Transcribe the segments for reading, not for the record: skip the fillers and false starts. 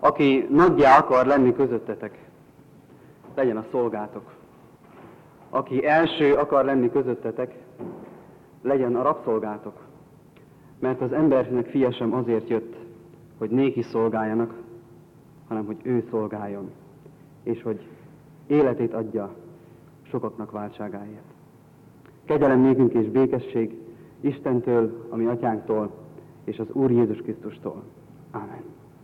Aki nagyjá akar lenni közöttetek, legyen a szolgátok. Aki első akar lenni közöttetek, legyen a rabszolgátok. Mert az embernek fia sem azért jött, hogy néki szolgáljanak, hanem hogy ő szolgáljon, és hogy életét adja sokaknak váltságáért. Kegyelem nékünk és békesség Istentől, a mi atyánktól, és az Úr Jézus Krisztustól. Ámen.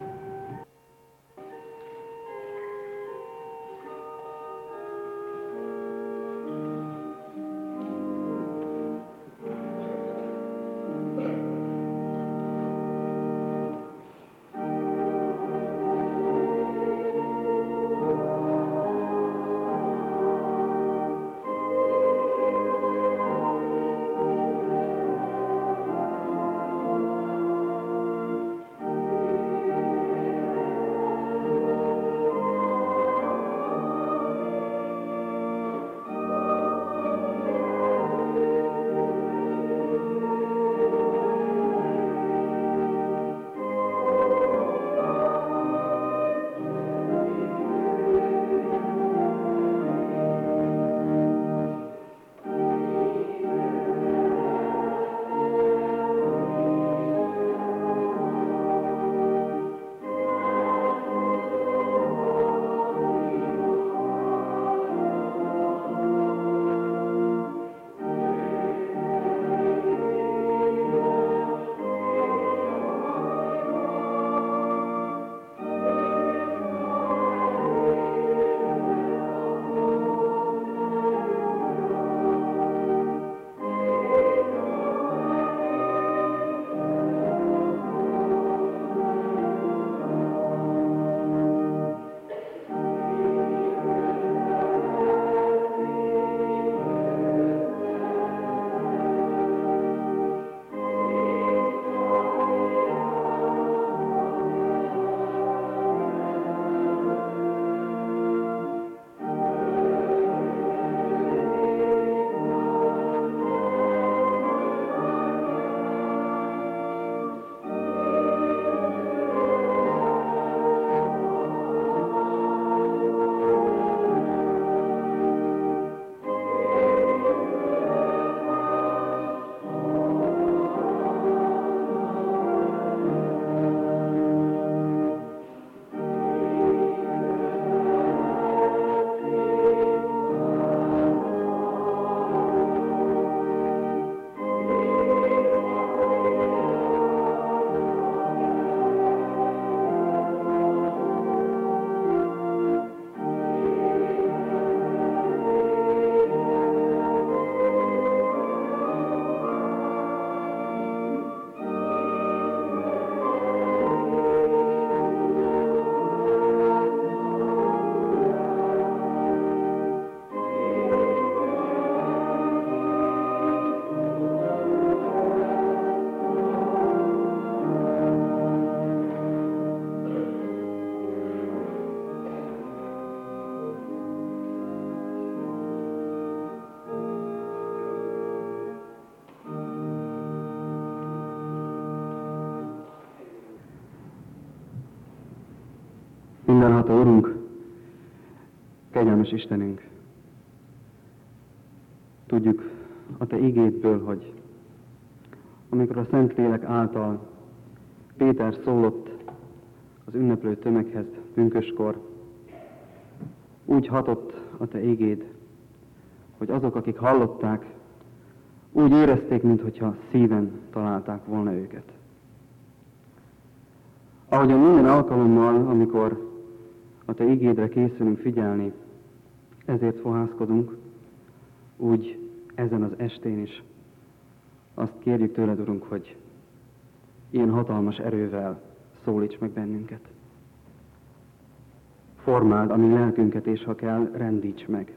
Mindenható Urunk, kegyelmes Istenünk, tudjuk a Te igédből, hogy amikor a Szentlélek által Péter szólott az ünneplő tömeghez pünköskor, úgy hatott a Te igéd, hogy azok, akik hallották, úgy érezték, minthogyha szíven találták volna őket. Ahogyan minden alkalommal, amikor a Te igédre készülünk figyelni, ezért fohászkodunk, úgy ezen az estén is azt kérjük tőled, Urunk, hogy ilyen hatalmas erővel szólíts meg bennünket. Formáld a mi lelkünket, és ha kell, rendíts meg.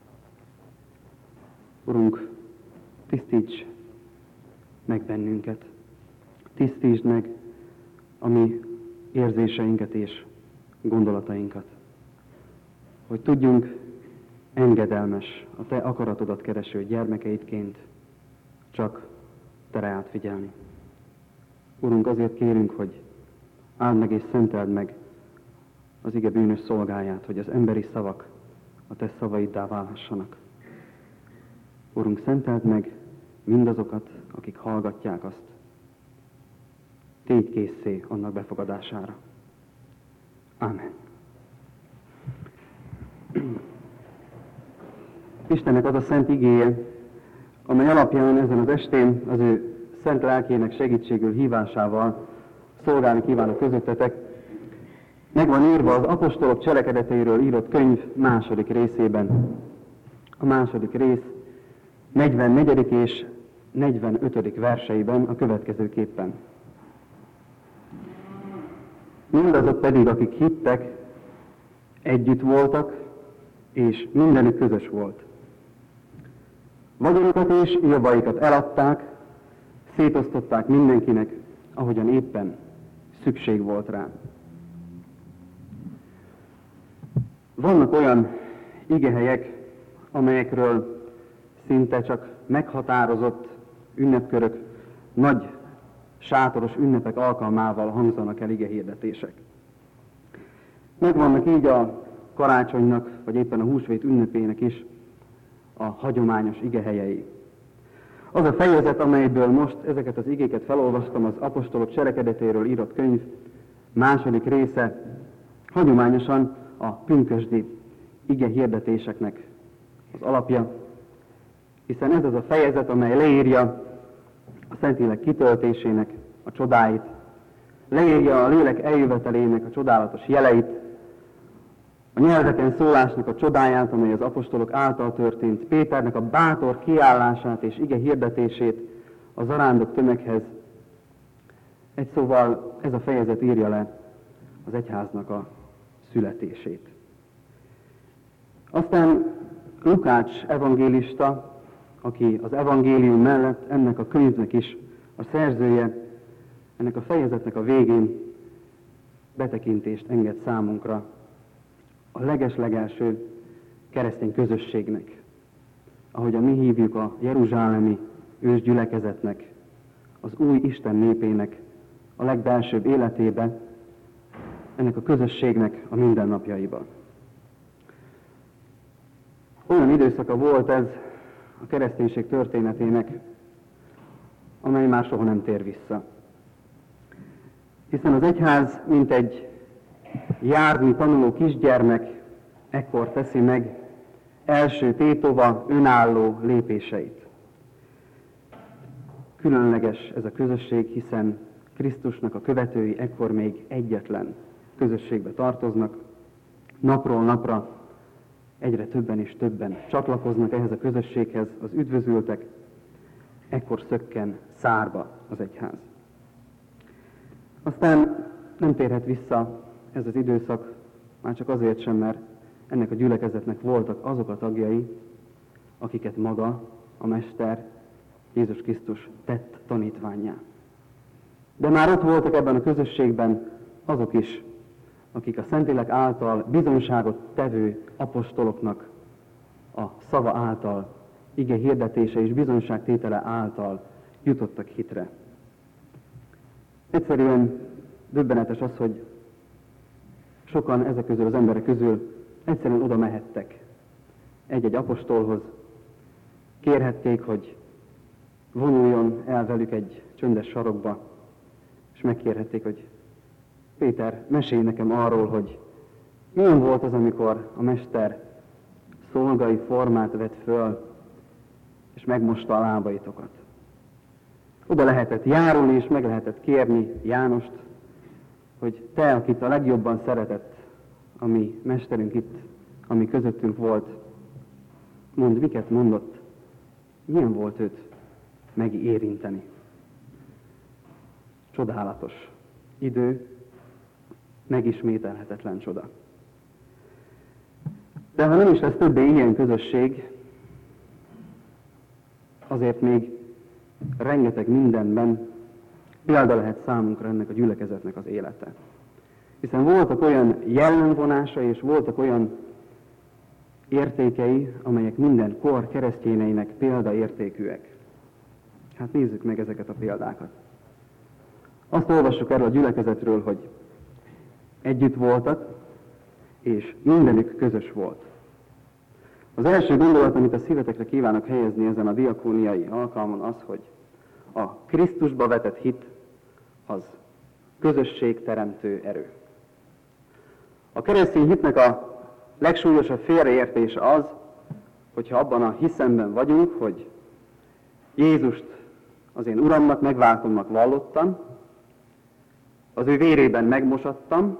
Urunk, tisztíts meg bennünket. Tisztítsd meg a mi érzéseinket és gondolatainkat. Hogy tudjunk engedelmes, a Te akaratodat kereső gyermekeidként csak Te rád figyelni. Urunk, azért kérünk, hogy áld meg és szenteld meg az ige bűnös szolgáját, hogy az emberi szavak a te szavaiddá válhassanak. Urunk, szenteld meg mindazokat, akik hallgatják azt. Tégy készé annak befogadására. Ámen. Istennek az a szent igéje, amely alapján ezen az estén az ő szent lelkének segítségül hívásával szolgálni kívánok közöttetek. Meg van írva az apostolok cselekedeteiről írott könyv második részében. A második rész 44. és 45. verseiben a következőképpen. Mindazok pedig, akik hittek, együtt voltak, és mindenük közös volt. Vagyonukat és javaikat eladták, szétosztották mindenkinek, ahogyan éppen szükség volt rá. Vannak olyan igehelyek, amelyekről szinte csak meghatározott ünnepkörök, nagy sátoros ünnepek alkalmával hangzanak el igehirdetések. Megvannak így a karácsonynak, vagy éppen a húsvét ünnepének is a hagyományos igehelyei. Az a fejezet, amelyből most ezeket az igéket felolvastam, az apostolok cselekedetéről írott könyv második része, hagyományosan a pünkösdi igehirdetéseknek az alapja, hiszen ez az a fejezet, amely leírja a Szentlélek kitöltésének a csodáit, leírja a lélek eljövetelének a csodálatos jeleit, a nyelveken szólásnak a csodáját, amely az apostolok által történt, Péternek a bátor kiállását és ige hirdetését a zarándok tömeghez. Egy szóval ez a fejezet írja le az egyháznak a születését. Aztán Lukács evangélista, aki az evangélium mellett ennek a könyvnek is a szerzője, ennek a fejezetnek a végén betekintést enged számunkra a leges-legelső keresztény közösségnek, ahogyan mi hívjuk a jeruzsálemi ősgyülekezetnek, az új Isten népének a legbelsőbb életébe, ennek a közösségnek a mindennapjaiba. Olyan időszaka volt ez a kereszténység történetének, amely már soha nem tér vissza. Hiszen az egyház, mint egy járni tanuló kisgyermek, ekkor teszi meg első tétova, önálló lépéseit. Különleges ez a közösség, hiszen Krisztusnak a követői ekkor még egyetlen közösségbe tartoznak. Napról napra egyre többen és többen csatlakoznak ehhez a közösséghez, az üdvözültek, ekkor szökken szárba az egyház. Aztán nem térhet vissza ez az időszak, már csak azért sem, mert ennek a gyülekezetnek voltak azok a tagjai, akiket maga, a Mester, Jézus Krisztus tett tanítvánnyá. De már ott voltak ebben a közösségben azok is, akik a Szentlélek által bizonyságot tevő apostoloknak a szava által, ige hirdetése és bizonyságtétele által jutottak hitre. Egyszerűen döbbenetes az, hogy sokan ezek közül az emberek közül egyszerűen oda mehettek egy-egy apostolhoz, kérhették, hogy vonuljon el velük egy csöndes sarokba, és megkérhették, hogy Péter, mesélj nekem arról, hogy milyen volt az, amikor a Mester szolgai formát vett föl, és megmosta a lábaitokat. Oda lehetett járulni, és meg lehetett kérni Jánost, hogy te, akit a legjobban szeretett, a mi Mesterünk itt, ami közöttünk volt, mondd, miket mondott, milyen volt őt megérinteni. Csodálatos idő, megismételhetetlen csoda. De ha nem is lesz többé ilyen közösség, azért még rengeteg mindenben példa lehet számunkra ennek a gyülekezetnek az élete. Hiszen voltak olyan jellemvonásai, és voltak olyan értékei, amelyek minden kor keresztényeinek példaértékűek. Hát nézzük meg ezeket a példákat. Azt olvassuk erről a gyülekezetről, hogy együtt voltak, és mindenük közös volt. Az első gondolat, amit a szívetekre kívánok helyezni ezen a diakóniai alkalmon, az, hogy a Krisztusba vetett hit az közösségteremtő erő. A keresztény hitnek a legsúlyosabb félreértése az, hogyha abban a hiszemben vagyunk, hogy Jézust az én Uramnak, megváltomnak vallottam, az ő vérében megmosattam,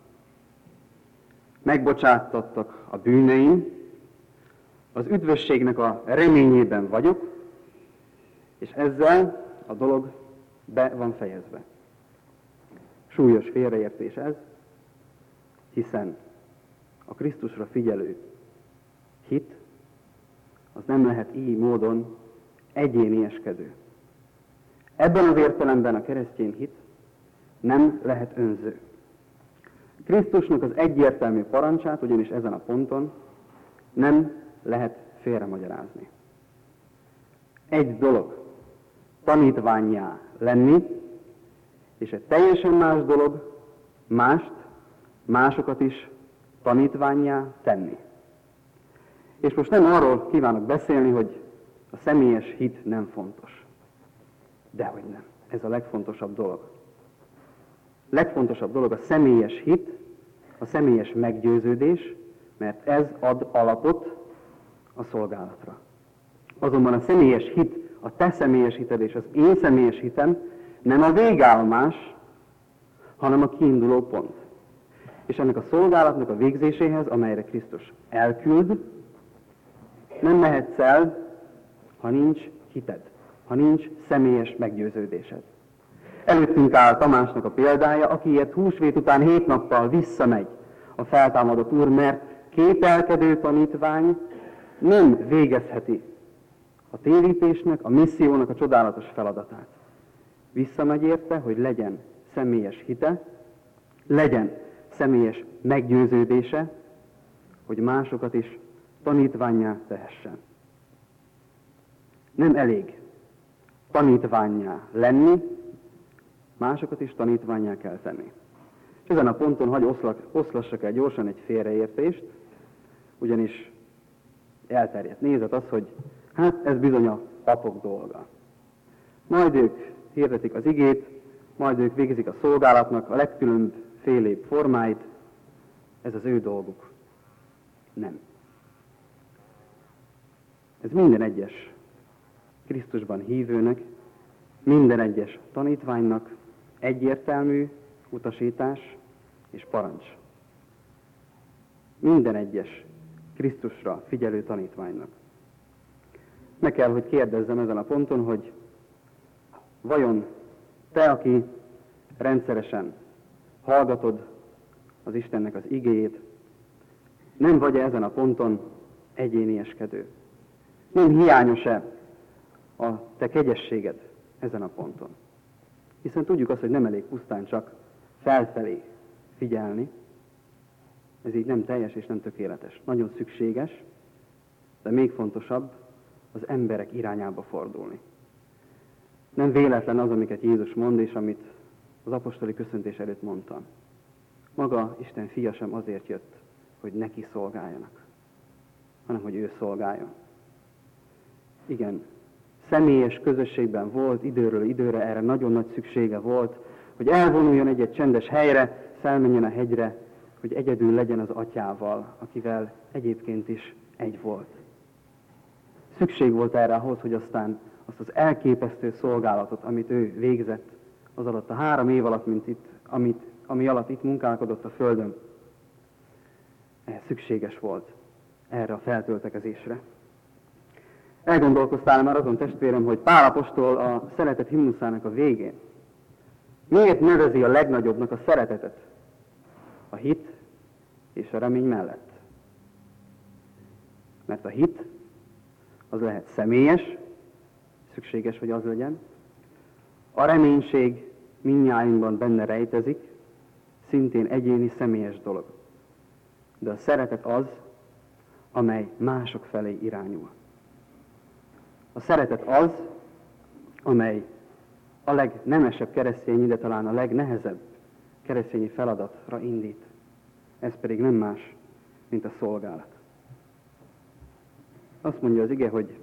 megbocsáttattak a bűneim, az üdvösségnek a reményében vagyok, és ezzel a dolog be van fejezve. Súlyos félreértés ez, hiszen a Krisztusra figyelő hit az nem lehet így módon egyénieskedő. Ebben az értelemben a keresztény hit nem lehet önző. Krisztusnak az egyértelmű parancsát ugyanis ezen a ponton nem lehet félremagyarázni. Egy dolog tanítvánnyá lenni, és egy teljesen más dolog másokat is tanítvánnyá tenni. És most nem arról kívánok beszélni, hogy a személyes hit nem fontos. Dehogy nem. Ez a legfontosabb dolog. Legfontosabb dolog a személyes hit, a személyes meggyőződés, mert ez ad alapot a szolgálatra. Azonban a személyes hit, a te személyes hited és az én személyes hitem nem a végállomás, hanem a kiinduló pont. És ennek a szolgálatnak a végzéséhez, amelyre Krisztus elküld, nem mehetsz el, ha nincs hited, ha nincs személyes meggyőződésed. Előttünk áll Tamásnak a példája, akiért húsvét után 7 nappal visszamegy a feltámadott Úr, mert kételkedő tanítvány nem végezheti a térítésnek, a missziónak a csodálatos feladatát. Visszamegy érte, hogy legyen személyes hite, legyen személyes meggyőződése, hogy másokat is tanítvánnyá tehessen. Nem elég tanítvánnyá lenni, másokat is tanítvánnyá kell tenni. És ezen a ponton hagy oszlassak el gyorsan egy félreértést, ugyanis elterjedt nézet az, hogy hát ez bizony a papok dolga. Majd ők hirdetik az igét, majd ők végzik a szolgálatnak a legkülönfélébb formáit, ez az ő dolguk. Nem. Ez minden egyes Krisztusban hívőnek, minden egyes tanítványnak egyértelmű utasítás és parancs. Minden egyes Krisztusra figyelő tanítványnak. Meg kell, hogy kérdezzem ezen a ponton, hogy vajon te, aki rendszeresen hallgatod az Istennek az igéjét, nem vagy ezen a ponton egyénieskedő? Nem hiányos-e a te kegyességed ezen a ponton? Hiszen tudjuk azt, hogy nem elég pusztán csak felfelé figyelni, ez így nem teljes és nem tökéletes. Nagyon szükséges, de még fontosabb az emberek irányába fordulni. Nem véletlen az, amiket Jézus mond, és amit az apostoli köszöntés előtt mondtam. Maga Isten fia sem azért jött, hogy neki szolgáljanak, hanem hogy ő szolgáljon. Igen, személyes közösségben volt, időről időre erre nagyon nagy szüksége volt, hogy elvonuljon egy csendes helyre, felmenjen a hegyre, hogy egyedül legyen az atyával, akivel egyébként is egy volt. Szükség volt erre ahhoz, hogy aztán azt az elképesztő szolgálatot, amit ő végzett az alatt a 3 év alatt, ami alatt itt munkálkodott a Földön, ehhez szükséges volt erre a feltöltekezésre. Elgondolkoztál már azon, testvérem, hogy Pál apostol a szeretet himnuszának a végén miért nevezi a legnagyobbnak a szeretetet? A hit és a remény mellett. Mert a hit az lehet személyes, szükséges, hogy az legyen. A reménység mindnyájunkban benne rejtezik, szintén egyéni, személyes dolog. De a szeretet az, amely mások felé irányul. A szeretet az, amely a legnemesebb keresztény, de talán a legnehezebb keresztényi feladatra indít. ez pedig nem más, mint a szolgálat. Azt mondja az ige, hogy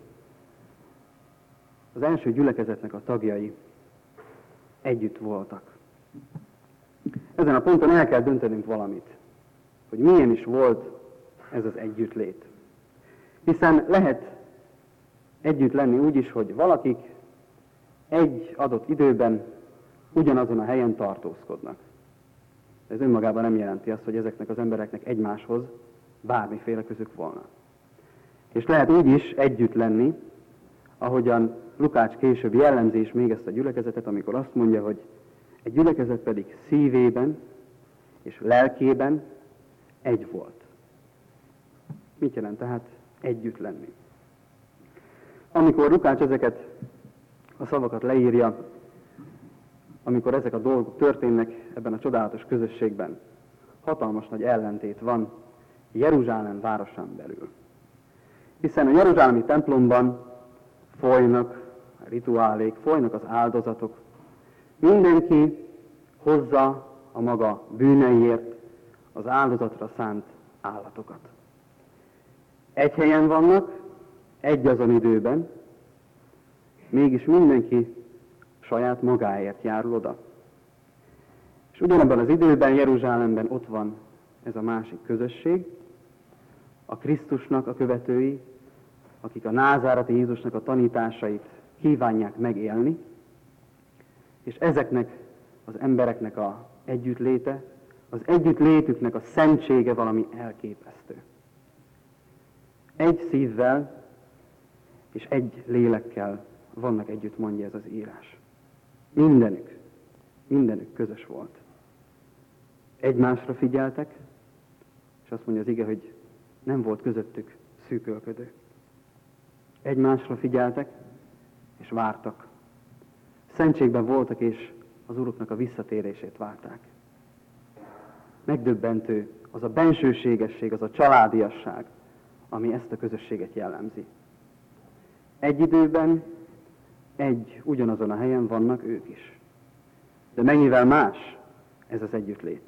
az első gyülekezetnek a tagjai együtt voltak. Ezen a ponton el kell döntenünk valamit, hogy milyen is volt ez az együttlét. Hiszen lehet együtt lenni úgy is, hogy valakik egy adott időben ugyanazon a helyen tartózkodnak. Ez önmagában nem jelenti azt, hogy ezeknek az embereknek egymáshoz bármiféle közük volna. És lehet úgy is együtt lenni, ahogyan Lukács később jellemzi is még ezt a gyülekezetet, amikor azt mondja, hogy egy gyülekezet pedig szívében és lelkében egy volt. Mit jelent tehát együtt lenni? Amikor Lukács ezeket a szavakat leírja, amikor ezek a dolgok történnek ebben a csodálatos közösségben, hatalmas nagy ellentét van Jeruzsálem városán belül. Hiszen a jeruzsálemi templomban folynak a rituálék, folynak az áldozatok. Mindenki hozza a maga bűneiért az áldozatra szánt állatokat. Egy helyen vannak, egy azon időben, mégis mindenki saját magáért járul oda. És ugyanebben az időben Jeruzsálemben ott van ez a másik közösség, a Krisztusnak a követői, akik a názáreti Jézusnak a tanításait kívánják megélni, és ezeknek az embereknek az együttléte, az együttlétüknek a szentsége valami elképesztő. Egy szívvel és egy lélekkel vannak együtt, mondja ez az írás. Mindenük közös volt. Egymásra figyeltek, és azt mondja az ige, hogy nem volt közöttük szűkölködő. Egymásra figyeltek, és vártak. Szentségben voltak, és az Uruknak a visszatérését várták. Megdöbbentő az a bensőségesség, az a családiasság, ami ezt a közösséget jellemzi. Egy időben, ugyanazon a helyen vannak ők is. De mennyivel más ez az együttlét.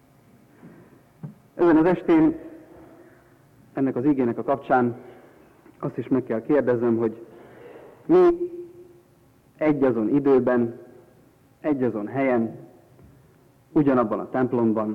Ezen az estén, ennek az igének a kapcsán azt is meg kell kérdeznem, hogy mi egyazon időben, egyazon helyen, ugyanabban a templomban,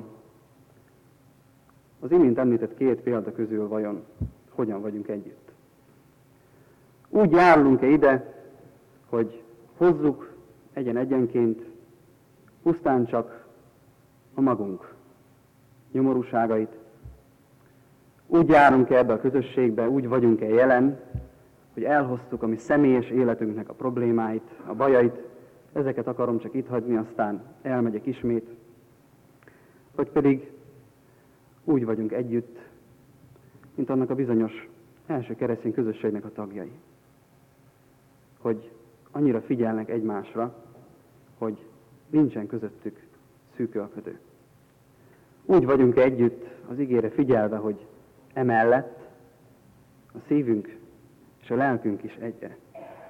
az imént említett két példa közül vajon hogyan vagyunk együtt? Úgy járulunk-e ide, hogy hozzuk egyenként pusztán csak a magunk nyomorúságait? Úgy járunk-e ebbe a közösségbe, úgy vagyunk-e jelen, hogy elhoztuk a mi személyes életünknek a problémáit, a bajait, ezeket akarom csak itt hagyni, aztán elmegyek ismét, vagy pedig úgy vagyunk együtt, mint annak a bizonyos első keresztény közösségnek a tagjai. Hogy annyira figyelnek egymásra, hogy nincsen közöttük szűkölködő. Úgy vagyunk együtt az igére figyelve, hogy emellett a szívünk és a lelkünk is egyre.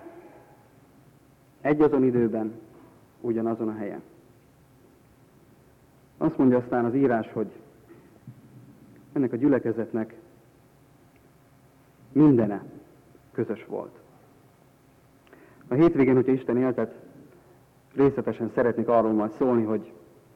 Egyazon időben, ugyanazon a helyen. Azt mondja aztán az írás, hogy ennek a gyülekezetnek mindene közös volt. A hétvégén, hogyha Isten éltet, részletesen szeretnék arról majd szólni, hogy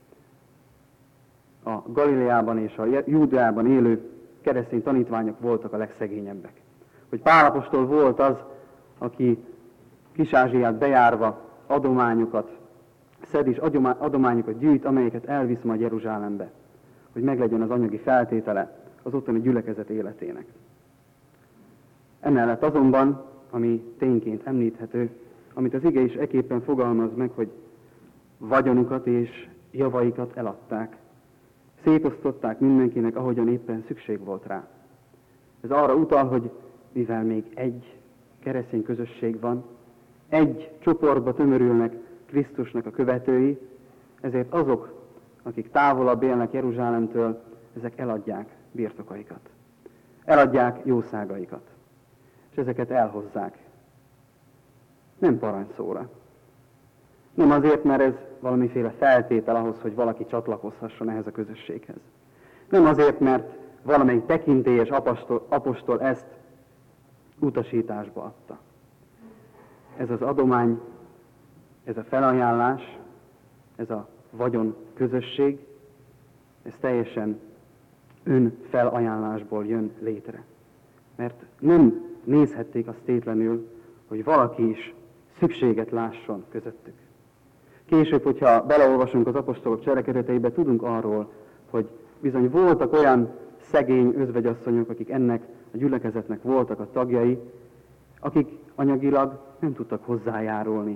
a Galileában és a Júdeában élő keresztény tanítványok voltak a legszegényebbek. Hogy Pál apostol volt az, aki Kis-Ázsiát bejárva adományokat szed és adományokat gyűjt, amelyeket elvisz majd Jeruzsálembe, hogy meglegyen az anyagi feltétele az ottani gyülekezet életének. Emellett azonban, ami tényként említhető, amit az ige is eképpen fogalmaz meg, hogy vagyonukat és javaikat eladták. Szétosztották mindenkinek, ahogyan éppen szükség volt rá. Ez arra utal, hogy mivel még egy keresztény közösség van, egy csoportba tömörülnek Krisztusnak a követői, ezért azok, akik távolabb élnek Jeruzsálemtől, ezek eladják birtokaikat. Eladják jószágaikat. És ezeket elhozzák. Nem parancsszóra. Nem azért, mert ez valamiféle feltétel ahhoz, hogy valaki csatlakozhasson ehhez a közösséghez. Nem azért, mert valamelyik tekintélyes apostol ezt utasításba adta. Ez az adomány, ez a felajánlás, ez a vagyon közösség, ez teljesen önfelajánlásból jön létre. Mert nem nézhették azt tétlenül, hogy valaki is szükséget lásson közöttük. Később, hogyha beleolvasunk az apostolok cselekedeteibe, tudunk arról, hogy bizony voltak olyan szegény özvegyasszonyok, akik ennek a gyülekezetnek voltak a tagjai, akik anyagilag nem tudtak hozzájárulni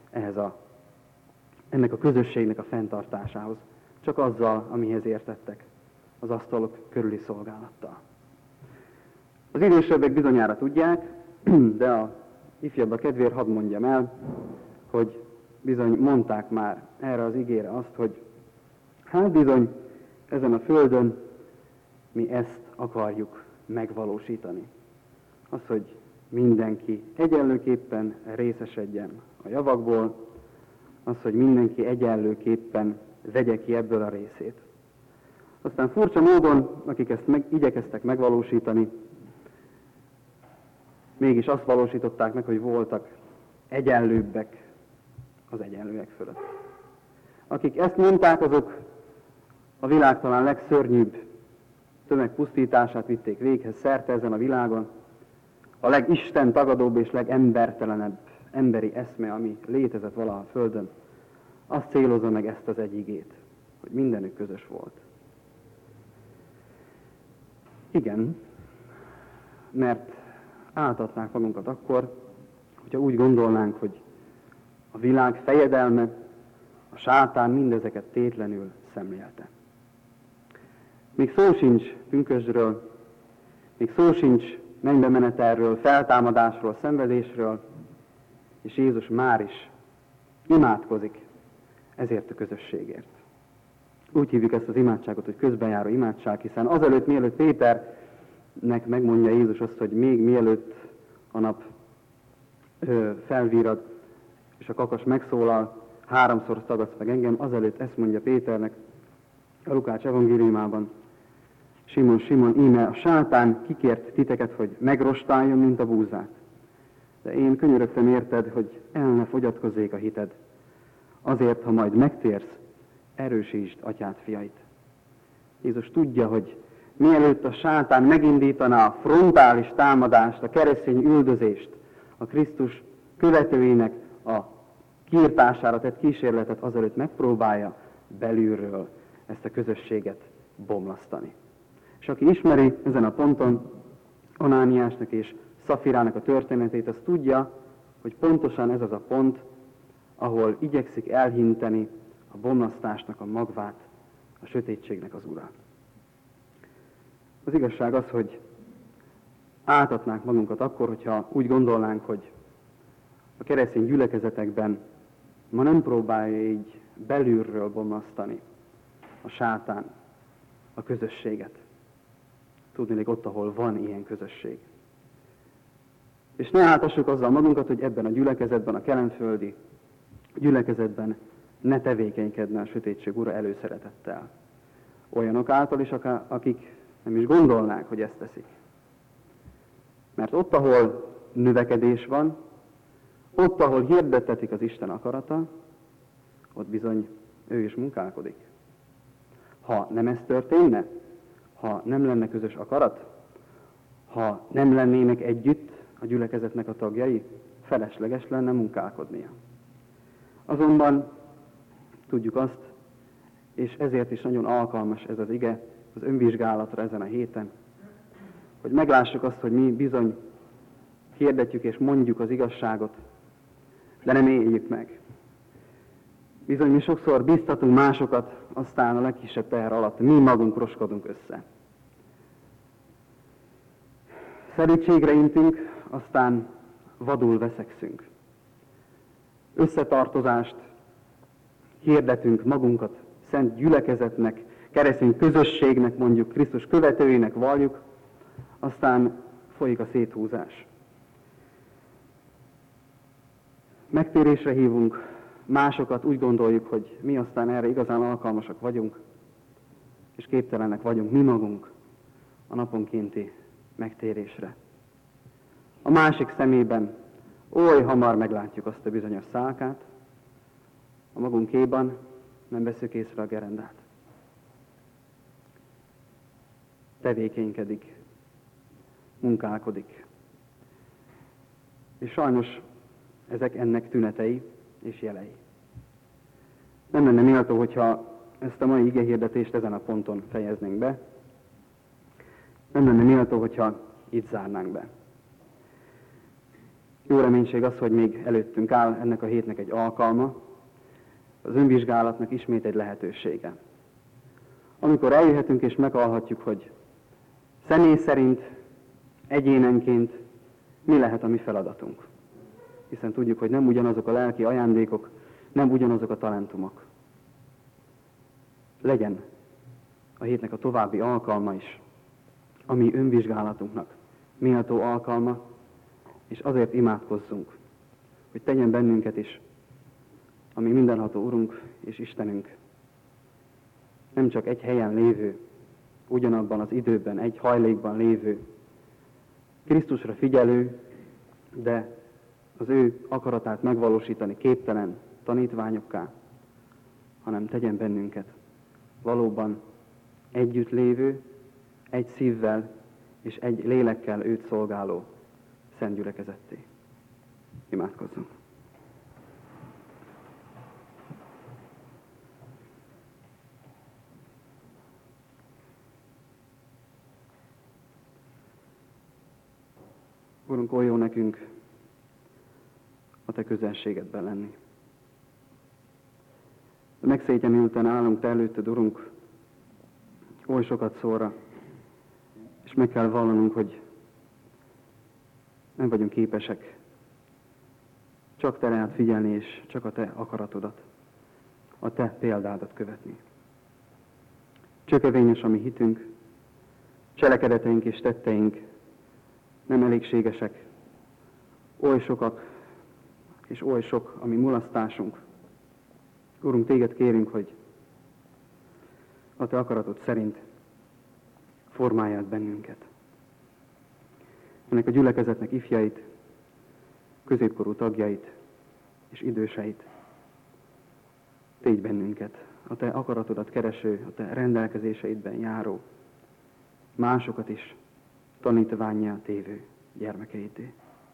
ennek a közösségnek a fenntartásához, csak azzal, amihez értettek, az asztalok körüli szolgálattal. Az idősebbek bizonyára tudják, de a ifjabbak kedvéért hadd mondjam el, hogy bizony mondták már erre az igére azt, hogy hát bizony ezen a földön mi ezt akarjuk megvalósítani. Az, hogy mindenki egyenlőképpen részesedjen a javakból, az, hogy mindenki egyenlőképpen vegye ki ebből a részét. Aztán furcsa módon, akik ezt igyekeztek megvalósítani, mégis azt valósították meg, hogy voltak egyenlőbbek az egyenlőek fölött. Akik ezt mondták, azok a világ talán legszörnyűbb tömegpusztítását vitték véghez szerte ezen a világon, a legisten tagadóbb és legembertelenebb emberi eszme, ami létezett valaha a Földön, azt célozza meg ezt az egy igét, hogy mindenük közös volt. Igen, mert áltatnánk magunkat akkor, hogyha úgy gondolnánk, hogy a világ fejedelme, a sátán mindezeket tétlenül szemlélte. Még szó sincs pünkösdről, még szó sincs mennybe menetelről, feltámadásról, szenvedésről, és Jézus már is imádkozik ezért a közösségért. Úgy hívjuk ezt az imádságot, hogy közbenjáró imádság, hiszen azelőtt, mielőtt Péternek megmondja Jézus azt, hogy még mielőtt a nap felvírad, és a kakas megszólal, 3-szor tagadsz meg engem, azelőtt ezt mondja Péternek a Lukács evangéliumában: Simon, Simon, íme a sátán kikért titeket, hogy megrostáljon, mint a búzát. De én könyörögtem érted, hogy el ne fogyatkozzék a hited. Azért, ha majd megtérsz, erősítsd atyád fiait. Jézus tudja, hogy mielőtt a sátán megindítaná a frontális támadást, a keresztény üldözést, a Krisztus követőinek a kiirtására tett kísérletet, azelőtt megpróbálja belülről ezt a közösséget bomlasztani. És aki ismeri ezen a ponton Anániásnak és Szafirának a történetét, az tudja, hogy pontosan ez az a pont, ahol igyekszik elhinteni a bomlasztásnak a magvát, a sötétségnek az ura. Az igazság az, hogy áltatnánk magunkat akkor, hogyha úgy gondolnánk, hogy a keresztény gyülekezetekben ma nem próbálja így belülről bomlasztani a sátán a közösséget. Tudniillik ott, ahol van ilyen közösség. És ne áltassuk azzal magunkat, hogy ebben a gyülekezetben, a kelenföldi gyülekezetben ne tevékenykedne a sötétség ura előszeretettel. Olyanok által is, akik nem is gondolnák, hogy ezt teszik. Mert ott, ahol növekedés van, ott, ahol hirdettetik az Isten akarata, ott bizony ő is munkálkodik. Ha nem ez történne, ha nem lenne közös akarat, ha nem lennének együtt a gyülekezetnek a tagjai, felesleges lenne munkálkodnia. Azonban tudjuk azt, és ezért is nagyon alkalmas ez az ige az önvizsgálatra ezen a héten, hogy meglássuk azt, hogy mi bizony hirdetjük és mondjuk az igazságot, de nem éljük meg. Bizony mi sokszor bíztatunk másokat, aztán a legkisebb teher alatt mi magunk roskodunk össze. Szerítségre intünk, aztán vadul veszekszünk. Összetartozást hirdetünk magunkat szent gyülekezetnek, keresztény közösségnek, mondjuk Krisztus követőinek valljuk, aztán folyik a széthúzás. Megtérésre hívunk másokat, úgy gondoljuk, hogy mi aztán erre igazán alkalmasak vagyunk, és képtelenek vagyunk mi magunk a naponkénti megtérésre. A másik szemében oly hamar meglátjuk azt a bizonyos szálkát, a magunkéban nem veszük észre a gerendát. Tevékenykedik, munkálkodik. És sajnos ezek ennek tünetei és jelei. Nem lenne méltó, hogyha ezt a mai igehirdetést ezen a ponton fejeznénk be. Nem lenne méltó, hogyha itt zárnánk be. Jó reménység az, hogy még előttünk áll ennek a hétnek egy alkalma, az önvizsgálatnak ismét egy lehetősége. Amikor eljöhetünk és meghallhatjuk, hogy személy szerint, egyénenként mi lehet a mi feladatunk. Hiszen tudjuk, hogy nem ugyanazok a lelki ajándékok, nem ugyanazok a talentumok. Legyen a hétnek a további alkalma is, a mi önvizsgálatunknak méltó alkalma, és azért imádkozzunk, hogy tegyen bennünket is, ami mindenható Urunk és Istenünk, nem csak egy helyen lévő, ugyanabban az időben, egy hajlékban lévő, Krisztusra figyelő, de az ő akaratát megvalósítani képtelen tanítványokká, hanem tegyen bennünket valóban együtt lévő, egy szívvel és egy lélekkel őt szolgáló szent gyülekezetté. Imádkozzunk! Urunk, oly jó nekünk a Te közelségedben lenni. De megszégyenülten állunk Te előtted, Urunk, oly sokat szóra, és meg kell vallanunk, hogy nem vagyunk képesek csak Te rád figyelni, és csak a Te akaratodat, a Te példádat követni. Csökevényes a mi hitünk, cselekedeteink és tetteink nem elégségesek, oly sokak és oly sok a mi mulasztásunk. Urunk, Téged kérünk, hogy a Te akaratod szerint formáljál bennünket. Ennek a gyülekezetnek ifjait, középkorú tagjait és időseit. Tégy bennünket, a Te akaratodat kereső, a Te rendelkezéseidben járó, másokat is tanítvánnyá tévő gyermekeité.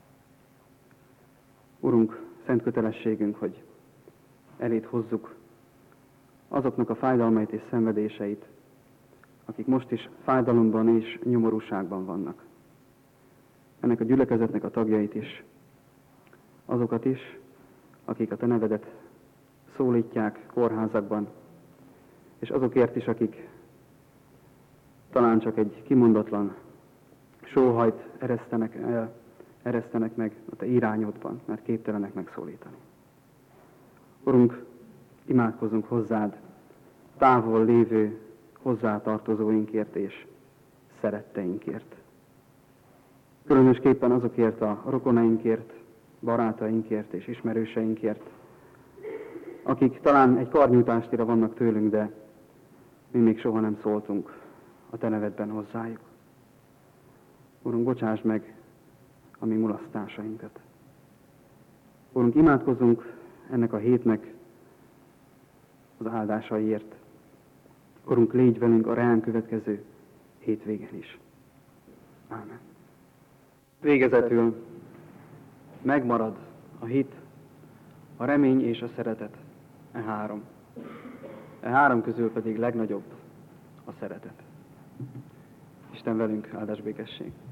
Urunk, szent kötelességünk, hogy eléd hozzuk azoknak a fájdalmait és szenvedéseit, akik most is fájdalomban és nyomorúságban vannak. Ennek a gyülekezetnek a tagjait is, azokat is, akik a Te nevedet szólítják kórházakban, és azokért is, akik talán csak egy kimondatlan sóhajt eresztenek meg a Te irányodban, mert képtelenek megszólítani. Urunk, imádkozunk hozzád, távol lévő hozzátartozóinkért és szeretteinkért. Különösképpen azokért a rokonainkért, barátainkért és ismerőseinkért, akik talán egy karnyújtásnyira vannak tőlünk, de mi még soha nem szóltunk a Te nevedben hozzájuk. Urunk, bocsáss meg a mi mulasztásainkat. Urunk, imádkozunk ennek a hétnek az áldásaiért. Urunk, légy velünk a ránk következő hétvégen is. Ámen. Végezetül megmarad a hit, a remény és a szeretet. E három közül pedig legnagyobb a szeretet. Isten velünk, áldás békesség.